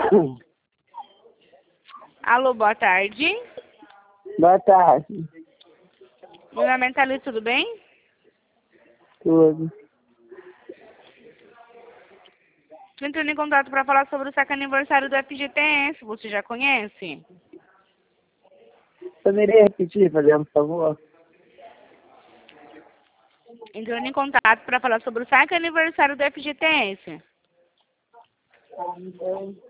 Alô, boa tarde. Boa tarde. Meu nome é Thalys, tudo bem? Tudo. Estou entrando em contato para falar sobre o saque aniversário do FGTS. Você já conhece? Poderia repetir, fazendo por favor? Entrando em contato para falar sobre o saque aniversário do FGTS.